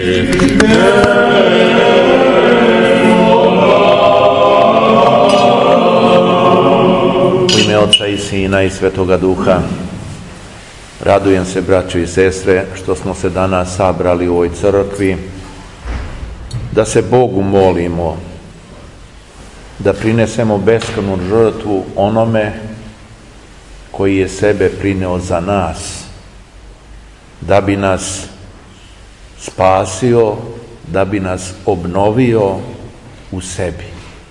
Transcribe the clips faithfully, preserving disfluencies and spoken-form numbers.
U ime Oca i Sina i Svetoga Duha, radujem se, braćo i sestre, što smo se danas sabrali u ovoj crkvi, da se Bogu molimo, da prinesemo beskrajnu žrtvu onome koji je sebe prineo za nas, da bi nas spasio, da bi nas obnovio u sebi.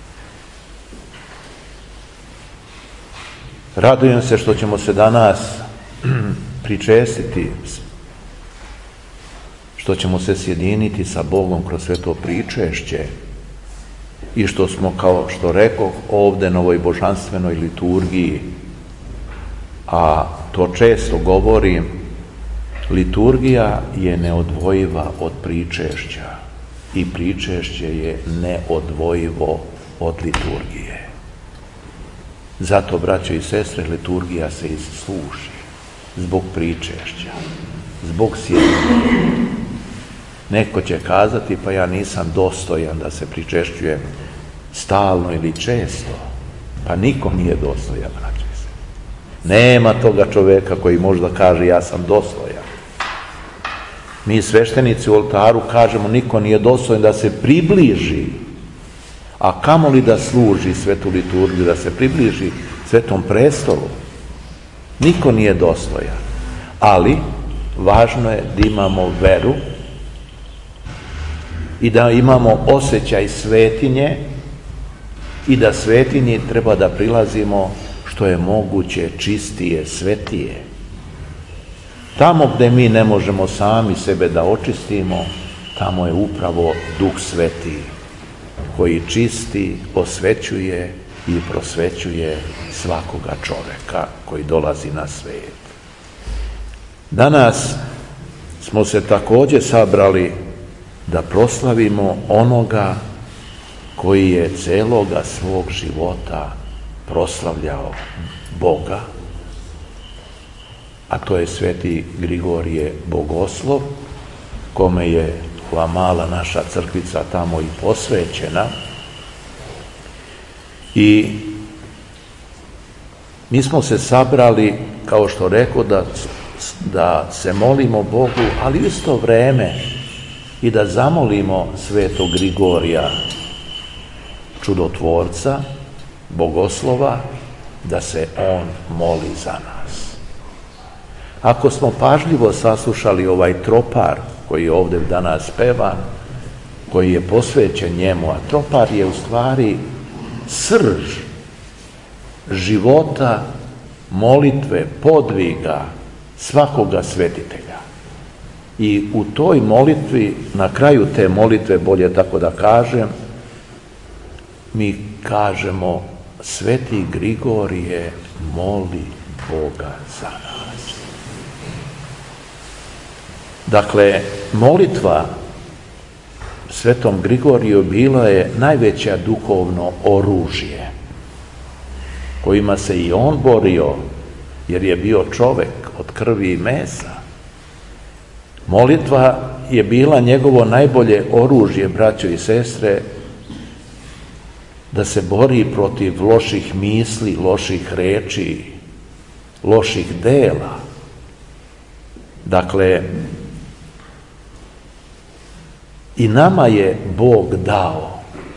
Radujem se što ćemo se danas pričestiti, što ćemo se sjediniti sa Bogom kroz sveto pričešće i što smo, kao što rekoh, ovde na ovoj božanstvenoj liturgiji, a to često govorim, liturgija je neodvojiva od pričešća i pričešće je neodvojivo od liturgije. Zato, braćo i sestre, liturgija se služi zbog pričešća, zbog sjedinjenja. Neko će kazati, pa ja nisam dostojan da se pričešćujem stalno ili često. Pa niko nije dostojan, braćo i sestre. Nema toga čoveka koji možda kaže ja sam dostojan. Mi sveštenici u oltaru kažemo niko nije dostojan da se približi, a kamoli da služi svetu liturgiju, da se približi svetom prestolu. Niko nije dostojan, ali važno je da imamo veru i da imamo osjećaj svetinje i da svetinji treba da prilazimo što je moguće čistije, svetije. Tamo gde mi ne možemo sami sebe da očistimo, tamo je upravo Duh Sveti koji čisti, osvećuje i prosvećuje svakoga čoveka koji dolazi na svet. Danas smo se također sabrali da proslavimo onoga koji je celoga svog života proslavljao Boga, a to je sveti Grigorije Bogoslov, kome je ova mala naša crkvica tamo i posvećena. I mi smo se sabrali, kao što rekao, da, da se molimo Bogu, ali u isto vreme i da zamolimo svetog Grigorija, čudotvorca, Bogoslova, da se on moli za nas. Ako smo pažljivo saslušali ovaj tropar koji je ovdje danas pevan, koji je posvećen njemu, a tropar je u stvari srž života, molitve, podviga svakoga svetitelja. I u toj molitvi, na kraju te molitve, bolje tako da kažem, mi kažemo: Sveti Grigorije, moli Boga za nas. Dakle, molitva svetom Grigoriju bila je najveće duhovno oružje kojima se i on borio, jer je bio čovek od krvi i mesa. Molitva je bila njegovo najbolje oružje, braćo i sestre, da se bori protiv loših misli, loših reči, loših dela. Dakle, i nama je Bog dao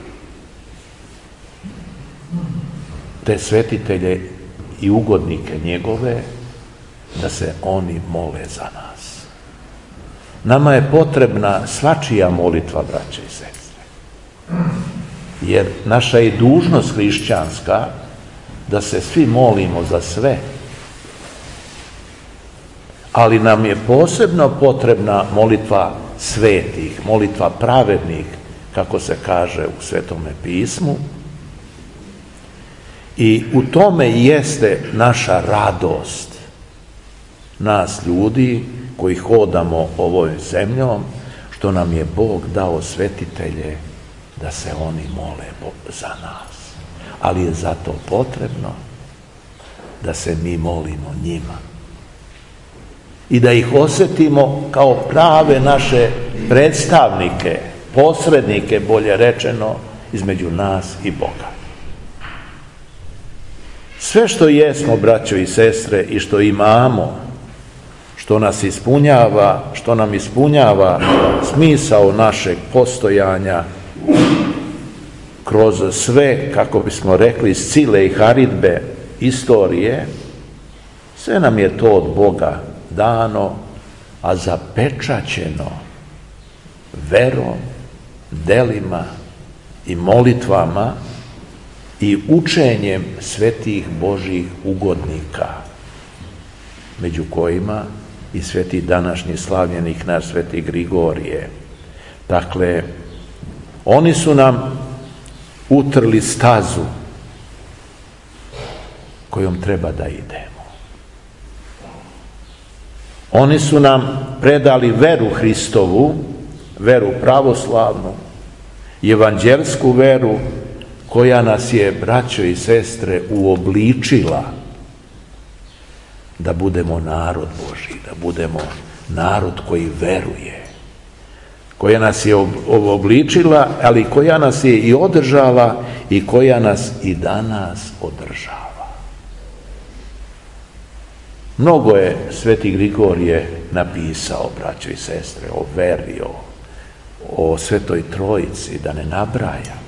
te svetitelje i ugodnike njegove, da se oni mole za nas. Nama je potrebna svačija molitva, braće i sestre. Jer naša je dužnost hrišćanska da se svi molimo za sve. Ali nam je posebno potrebna molitva svetih, molitva pravednih, kako se kaže u Svetome pismu. I u tome jeste naša radost, nas ljudi koji hodamo ovoj zemljom, što nam je Bog dao svetitelje da se oni mole za nas. Ali je zato potrebno da se mi molimo njima i da ih osjetimo kao prave naše predstavnike, posrednike, bolje rečeno, između nas i Boga. Sve što jesmo, braćo i sestre, i što imamo, što nas ispunjava, što nam ispunjava smisao našeg postojanja kroz sve, kako bismo rekli, sile i haridbe istorije, sve nam je to od Boga dano, a zapečaćeno verom, delima i molitvama i učenjem svetih Božjih ugodnika, među kojima i sveti današnji slavljenik naš sveti Grigorije. Dakle, oni su nam utrli stazu kojom treba da idemo. Oni su nam predali veru Hristovu, veru pravoslavnu, evanđelsku veru, koja nas je, braćo i sestre, uobličila da budemo narod Božji, da budemo narod koji veruje, koja nas je uobličila, ali koja nas je i održala i koja nas i danas održava. Mnogo je sveti Grigorije napisao, braćo i sestre, o veri, o, o Svetoj Trojici, da ne nabrajam.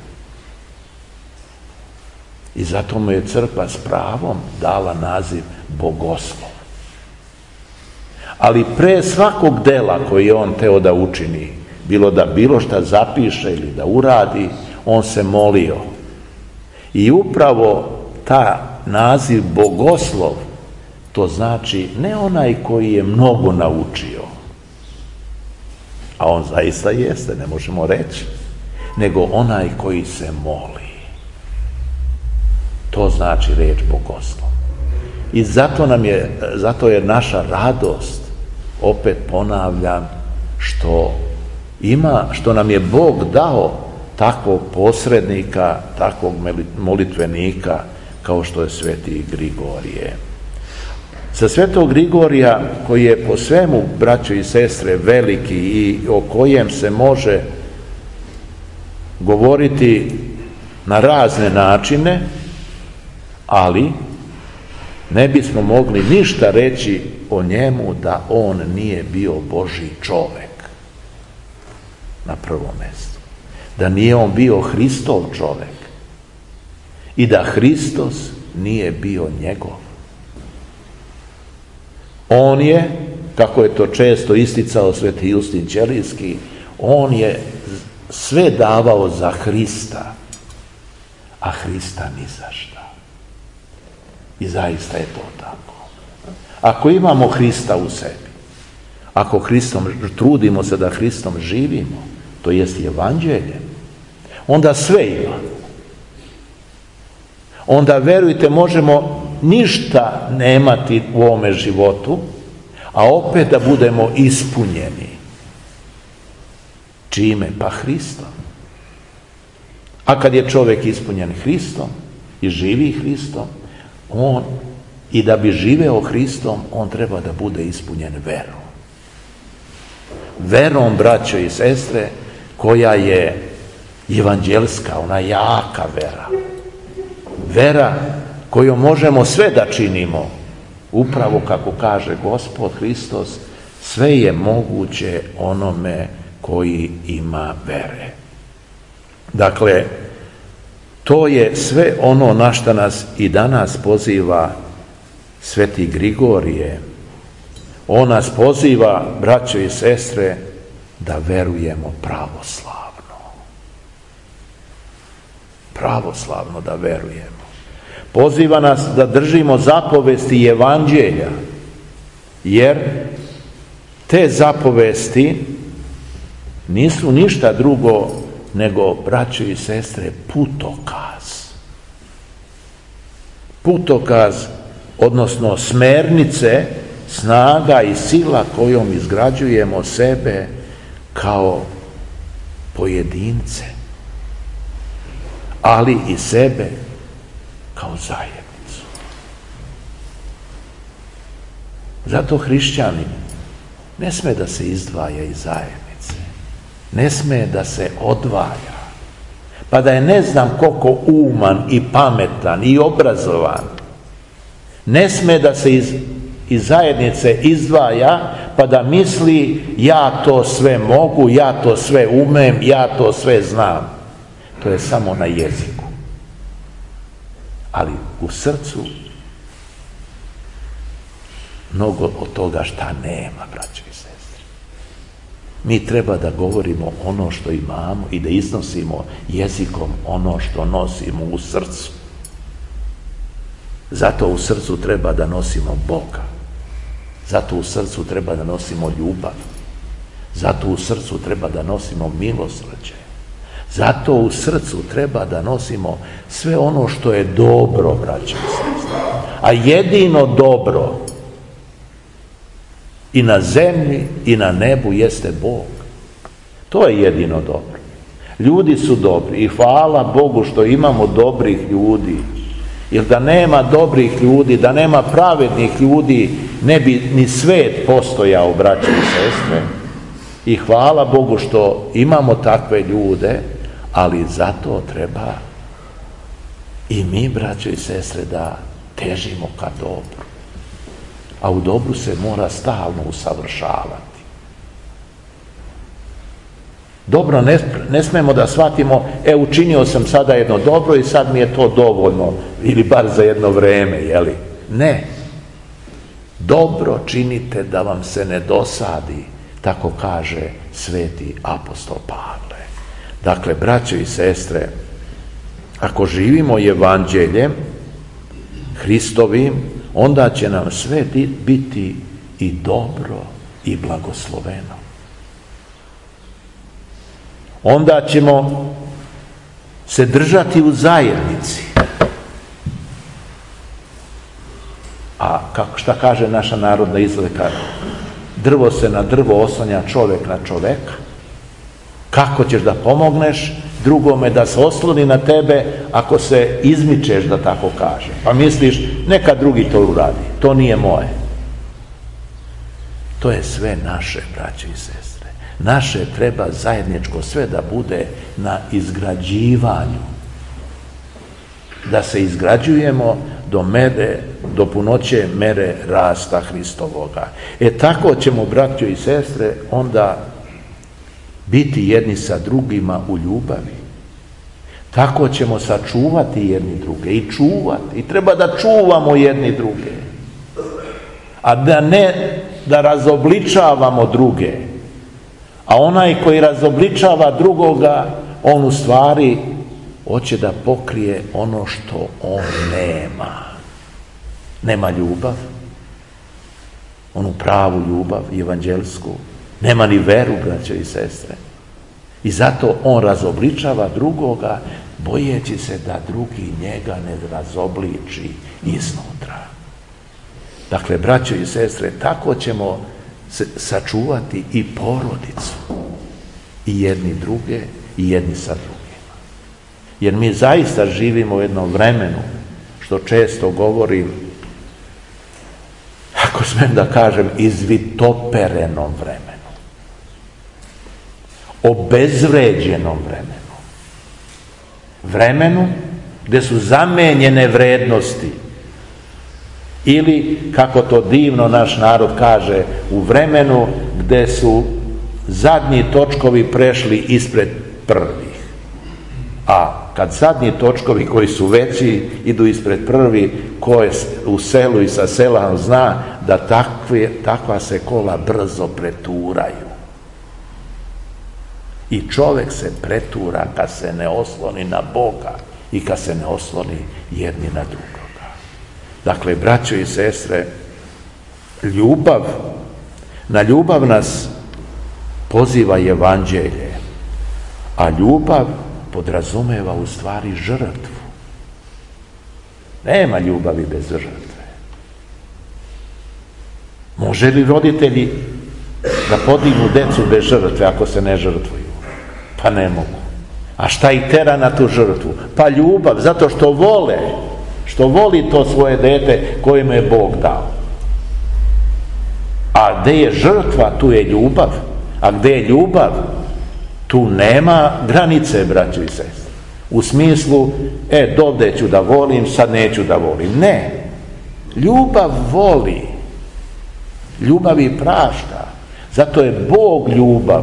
I zato mu je crkva s pravom dala naziv bogoslov. Ali pre svakog dela koji je on teo da učini, bilo da bilo šta zapiše ili da uradi, on se molio. I upravo ta naziv bogoslov, to znači ne onaj koji je mnogo naučio, a on zaista jeste, ne možemo reći, nego onaj koji se moli. To znači reč bogoslov. I zato nam je, zato je naša radost, opet ponavljam, što ima, što nam je Bog dao takvog posrednika, takvog molitvenika kao što je sveti Grigorije. Sa svetog Grigorija, koji je po svemu, braćo i sestre, veliki i o kojem se može govoriti na razne načine, ali ne bismo mogli ništa reći o njemu da on nije bio Božji čovek na prvom mjestu. Da nije on bio Hristov čovek i da Hristos nije bio njegov. On je, kako je to često isticao sveti Justin Ćelijski, on je sve davao za Hrista, a Hrista ni za šta. I zaista je to tako. Ako imamo Hrista u sebi, ako Hristom, trudimo se da Hristom živimo, to jest evanđelje, onda sve ima. Onda, verujte, možemo ništa nemati u ovome životu, a opet da budemo ispunjeni. Čime? Pa Hristom. A kad je čovjek ispunjen Hristom i živi Hristom, on, i da bi živeo Hristom, on treba da bude ispunjen verom. Verom, braćo i sestre, koja je evanđelska, ona jaka vera. Vera kojom možemo sve da činimo, upravo kako kaže Gospod Hristos, sve je moguće onome koji ima vere. Dakle, to je sve ono na što nas i danas poziva sveti Grigorije. On nas poziva, braćo i sestre, da verujemo pravoslavno. Pravoslavno da verujemo. Poziva nas da držimo zapovesti evanđelja, jer te zapovesti nisu ništa drugo nego, braćo i sestre, putokaz. Putokaz, odnosno smernice, snaga i sila kojom izgrađujemo sebe kao pojedince, ali i sebe kao zajednicu. Zato hrišćanin ne sme da se izdvaja iz zajednice. ne sme da se odvaja, pa da je ne znam koliko uman i pametan i obrazovan, ne sme da se iz, iz zajednice izdvaja pa da misli ja to sve mogu, ja to sve umem, ja to sve znam. To je samo na jeziku. Ali u srcu mnogo od toga šta nema, braćo i sestre. Mi treba da govorimo ono što imamo i da iznosimo jezikom ono što nosimo u srcu. Zato u srcu treba da nosimo Boga. Zato u srcu treba da nosimo ljubav. Zato u srcu treba da nosimo milosrđe. Zato u srcu treba da nosimo sve ono što je dobro, braćo i sestre. A jedino dobro i na zemlji i na nebu jeste Bog. To je jedino dobro. Ljudi su dobri i hvala Bogu što imamo dobrih ljudi. Jer da nema dobrih ljudi, da nema pravednih ljudi, ne bi ni svet postojao, braćo i sestre. I hvala Bogu što imamo takve ljude, ali zato treba i mi, braćo i sestre, da težimo ka dobru. A u dobru se mora stalno usavršavati. Dobro, ne, ne smemo da shvatimo, e, učinio sam sada jedno dobro i sad mi je to dovoljno, ili bar za jedno vreme, jeli? Ne. Dobro činite da vam se ne dosadi, tako kaže sveti apostol Pavle. Dakle, braćo i sestre, ako živimo evanđeljem Hristovim, onda će nam sve biti i dobro i blagosloveno. Onda ćemo se držati u zajednici. A kako, šta kaže naša narodna izreka? Drvo se na drvo oslanja, čovjek na čoveka. Kako ćeš da pomogneš drugome da se osloni na tebe ako se izmičeš, da tako kaže? Pa misliš, neka drugi to uradi, to nije moje. To je sve naše, braće i sestre. Naše treba zajedničko sve da bude na izgrađivanju. Da se izgrađujemo do mere, do punoće mere rasta Hristovoga. E tako ćemo, braćo i sestre, onda biti jedni sa drugima u ljubavi. Tako ćemo sačuvati jedni druge i čuvati. I treba da čuvamo jedni druge. A da ne da razobličavamo druge. A onaj koji razobličava drugoga, on u stvari hoće da pokrije ono što on nema. Nema ljubav, onu pravu ljubav, evanđelsku. Nema ni veru, braćo i sestre. I zato on razobličava drugoga, bojeći se da drugi njega ne razobliči iznutra. Dakle, braćo i sestre, tako ćemo sačuvati i porodicu. I jedni druge, i jedni sa drugima. Jer mi zaista živimo u jednom vremenu, što često govorim, ako smem da kažem, izvitoperenom vremenu. Obezvređenom vremenu. Vremenu gde su zamenjene vrednosti. Ili, kako to divno naš narod kaže, u vremenu gde su zadnji točkovi prešli ispred prvih. A kad zadnji točkovi koji su veći idu ispred prvi, ko je u selu i sa sela zna da takve, takva se kola brzo preturaju. I čovjek se pretura kad se ne osloni na Boga i kad se ne osloni jedni na drugoga. Dakle, braćo i sestre, ljubav, na ljubav nas poziva evanđelje, a ljubav podrazumeva u stvari žrtvu. Nema ljubavi bez žrtve. Može li roditelji da podignu decu bez žrtve ako se ne žrtvuju? Pa ne mogu. A šta ih tera na tu žrtvu? Pa ljubav, zato što vole, što voli to svoje dete koje mu je Bog dao. A gde je žrtva, tu je ljubav. A gde je ljubav, Tu nema granice, braćo i sestre. U smislu, e, dovde ću da volim, sad neću da volim. Ne. Ljubav voli. Ljubav i prašta. Zato je Bog ljubav.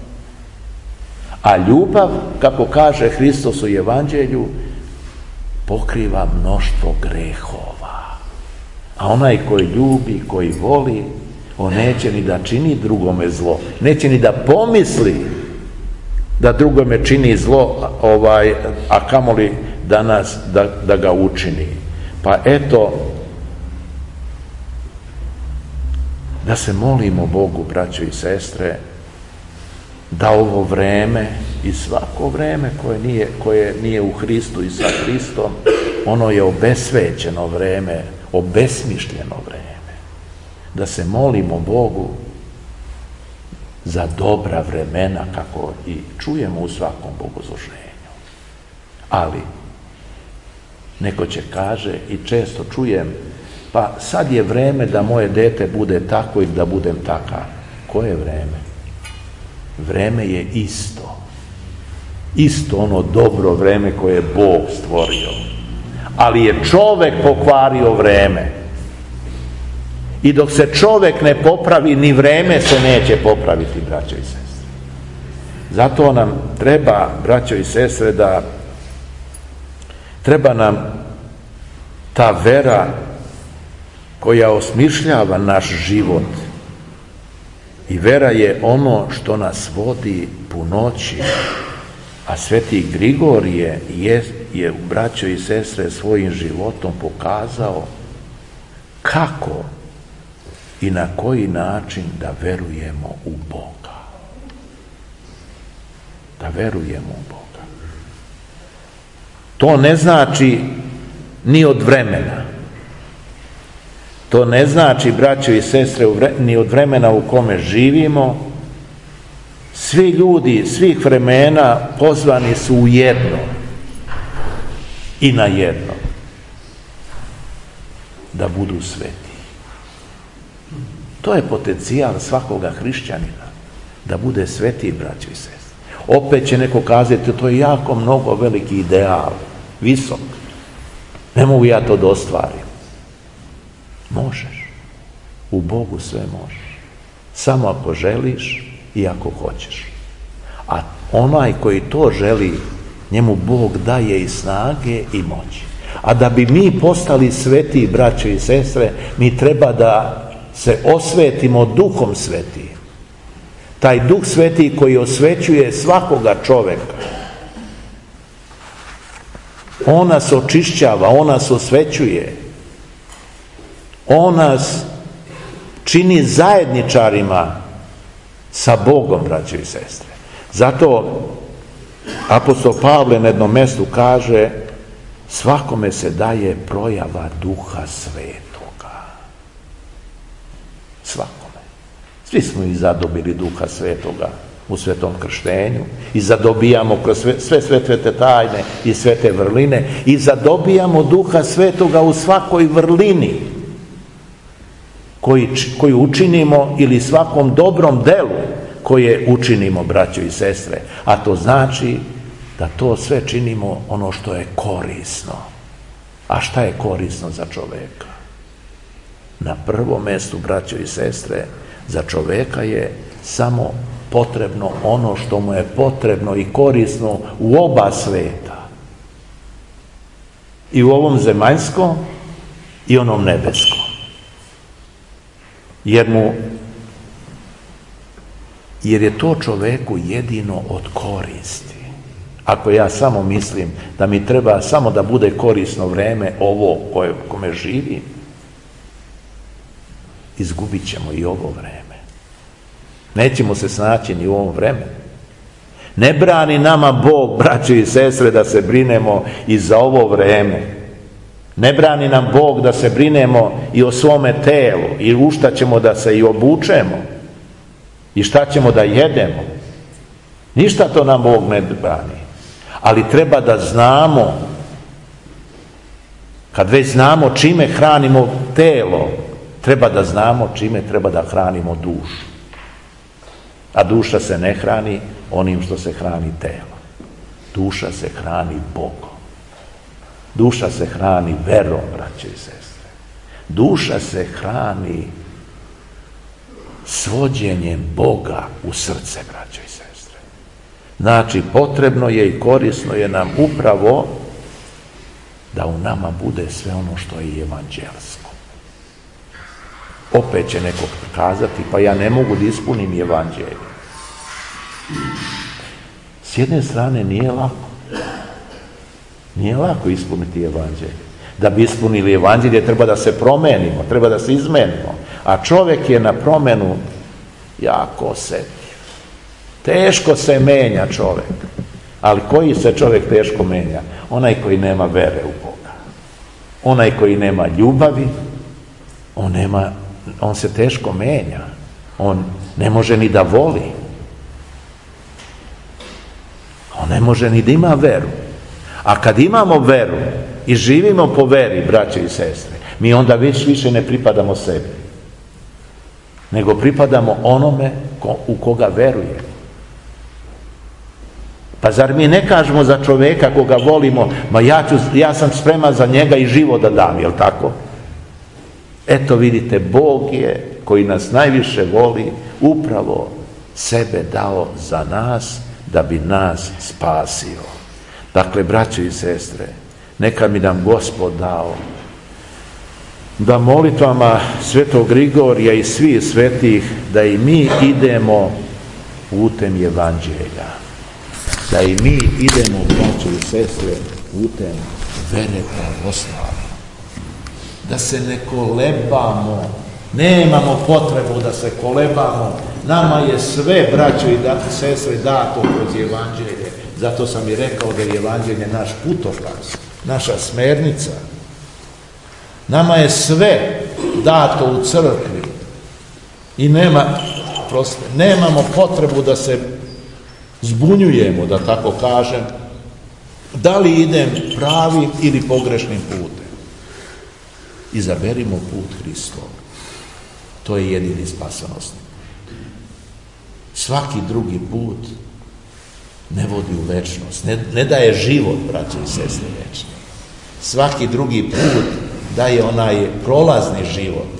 A ljubav, kako kaže Hristos u Evanđelju, pokriva mnoštvo grehova. A onaj koji ljubi, koji voli, on neće ni da čini drugome zlo. Neće ni da pomisli da drugome čini zlo, ovaj, a kamoli da, nas, da, da ga učini. Pa eto, da se molimo Bogu, braćo i sestre, da ovo vreme i svako vreme koje nije, koje nije u Hristu i sa Hristom, ono je obesvećeno vreme, obesmišljeno vreme. Da se molimo Bogu za dobra vremena, kako i čujemo u svakom bogosluženju. Ali, neko će kaže, i često čujem, pa sad je vreme da moje dete bude tako ili da budem takav. Koje vreme? Vreme je isto. Isto ono dobro vreme koje je Bog stvorio. Ali je čovek pokvario vreme. I dok se čovek ne popravi, ni vreme se neće popraviti, braćo i sestre. Zato nam treba, braćo i sestre, da treba nam ta vera koja osmišljava naš život. I vera je ono što nas vodi punoći. A sveti Grigorije je, je, braćo i sestre, svojim životom pokazao kako i na koji način da verujemo u Boga. Da verujemo u Boga. To ne znači ni od vremena. To ne znači, braćo i sestre, ni od vremena u kome živimo. Svi ljudi, svih vremena pozvani su u jedno i na jedno. Da budu sveti. To je potencijal svakoga hrišćanina. Da bude sveti, braćo i sestre. Opet će neko kazati, to je jako mnogo veliki ideal. Visok. Ne mogu ja to da ostvarim. Možeš. U Bogu sve možeš. Samo ako želiš i ako hoćeš. A onaj koji to želi, njemu Bog daje i snage i moći. A da bi mi postali sveti, braćo i sestre, mi treba da se osvetimo Duhom Svetim. Taj Duh Sveti koji osvećuje svakoga čoveka. On nas očišćava, on nas osvećuje. On nas čini zajedničarima sa Bogom, braćo i sestre. Zato apostol Pavle na jednom mjestu kaže, svakome se daje projava Duha Svetoga. Svakome. Svi smo i zadobili Duha Svetoga u svetom krštenju i zadobijamo kroz sve, sve svete tajne i svete vrline i zadobijamo Duha Svetoga u svakoj vrlini koji, koju učinimo ili svakom dobrom delu koje učinimo, braćo i sestre. A to znači da to sve činimo ono što je korisno. A šta je korisno za čoveka? Na prvom mjestu, braćo i sestre, za čoveka je samo potrebno ono što mu je potrebno i korisno u oba sveta. I u ovom zemaljskom i onom nebeskom. Jer mu jer je to čoveku jedino od koristi. Ako ja samo mislim da mi treba samo da bude korisno vreme ovo koje, kome živim, izgubit ćemo i ovo vreme. Nećemo se snaći ni u ovom vremenu. Ne brani nama Bog, braće i sestre, da se brinemo i za ovo vreme. Ne brani nam Bog da se brinemo i o svome telu i u šta ćemo da se i obučemo i šta ćemo da jedemo. Ništa to nam Bog ne brani. Ali treba da znamo, kad već znamo čime hranimo telo, treba da znamo čime treba da hranimo dušu. A duša se ne hrani onim što se hrani telo. Duša se hrani Bogom. Duša se hrani verom, braće i sestre. Duša se hrani svođenjem Boga u srce, braće i sestre. Znači, potrebno je i korisno je nam upravo da u nama bude sve ono što je evanđelsko. Opet će neko kazati, pa ja ne mogu da ispunim evanđelje. S jedne strane nije lako. Nije lako ispuniti evanđelje. Da bi ispunili evanđelje treba da se promenimo, treba da se izmenimo. A čovjek je na promenu jako osjetljiv. Teško se menja čovjek. Ali koji se čovjek teško menja? Onaj koji nema vere u Boga. Onaj koji nema ljubavi, on, nema, on se teško menja. On ne može ni da voli. On ne može ni da ima veru. A kad imamo veru i živimo po veri, braće i sestre, mi onda već više ne pripadamo sebi, nego pripadamo onome ko, u koga verujemo. Pa zar mi ne kažemo za čovjeka koga volimo, ma ja, ću, ja sam spreman za njega i život da dam, jel tako? Eto vidite, Bog je, koji nas najviše voli, upravo sebe dao za nas, da bi nas spasio. Dakle, braće i sestre, neka mi nam Gospod dao da molitvama svetog Grigorija i svih svetih, da i mi idemo putem evanđelja. Da i mi idemo, braće i sestre, putem vere pravoslavne. Da se ne kolebamo, nemamo potrebu da se kolebamo. Nama je sve, braćo i sestre, dato kroz evanđelje. Zato sam i rekao da je evanđelje naš putokaz, naša smernica. Nama je sve dato u crkvi i nema, proste, nemamo potrebu da se zbunjujemo, da tako kažem, da li idem pravim ili pogrešnim putem. Izaberimo put Hristov. To je jedini spasonosni. Svaki drugi put ne vodi u večnost, ne, ne daje život, braće i sestre, večni. Svaki drugi put daje onaj prolazni život.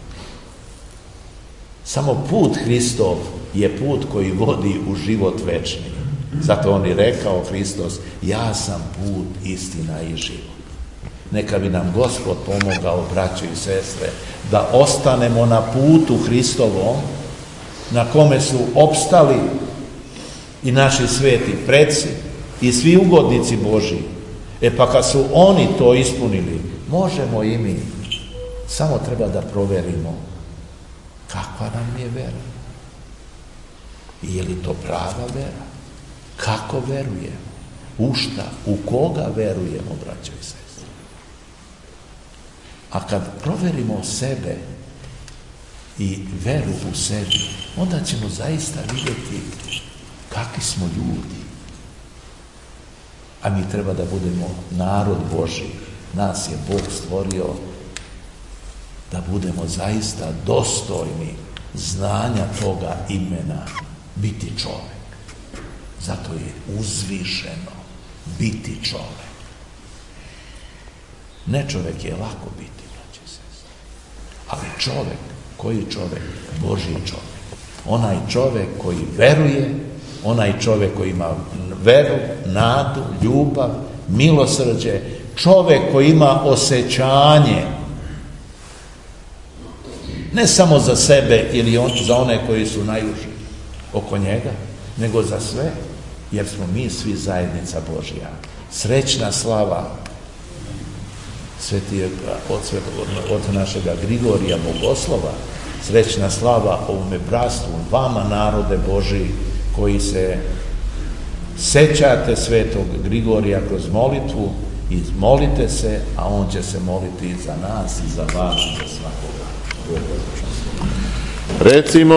Samo put Hristov je put koji vodi u život večni. Zato on je rekao, Hristos, ja sam put, istina i život. Neka bi nam Gospod pomogao, braće i sestre, da ostanemo na putu Hristovom, na kome su opstali i naši sveti preci i svi ugodnici Božji. E pa kad su oni to ispunili, možemo i mi. Samo treba da proverimo kakva nam je vera. Je li to prava vera? Kako verujemo? U šta? U koga verujemo, braćo i sestre? A kad proverimo sebe i veru u sebi, onda ćemo zaista vidjeti kakvi smo ljudi. A mi treba da budemo narod Božji. Nas je Bog stvorio da budemo zaista dostojni znanja toga imena biti čovjek. Zato je uzvišeno biti čovjek. Ne čovjek je lako biti, braće i sestre. Ali čovjek, koji čovjek? Božji čovjek. Onaj čovjek koji veruje, onaj čovjek koji ima veru, nadu, ljubav, milosrđe, čovjek koji ima osjećanje ne samo za sebe ili on, za one koji su najuži oko njega, nego za sve, jer smo mi svi zajednica Božja. Srećna slava sveti od, od našega Grigorija Bogoslova, srećna slava ovome bratstvu, vama narode Božji koji se sećate svetog Grigorija kroz molitvu, i molite se, a on će se moliti za nas i za vas i za svakoga. Recimo